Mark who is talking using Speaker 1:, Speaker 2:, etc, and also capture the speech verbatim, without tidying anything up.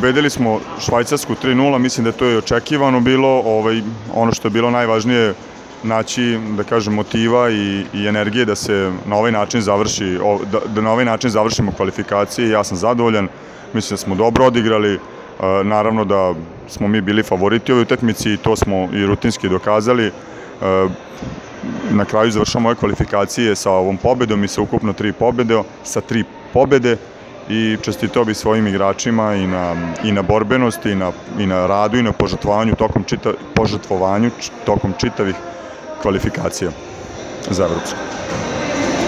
Speaker 1: pobedili smo Švajcarsku tri nula, mislim da je to i očekivano bilo, ovaj, ono što je bilo najvažnije naći, da kažem, motiva i, i energije da se na ovaj način završi, da, da na ovaj način završimo kvalifikacije. Ja sam zadovoljan, mislim da smo dobro odigrali, naravno da smo mi bili favoriti u ovoj utakmici i to smo i rutinski dokazali. Na kraju završamo ove kvalifikacije sa ovom pobedom i sa ukupno tri pobede, sa tri pobede i čestitao bih svojim igračima i na, i na borbenosti i na, i na radu i na požrtvovanju tokom, čita, požrtvovanju tokom čitavih kvalifikacija za Evropsku.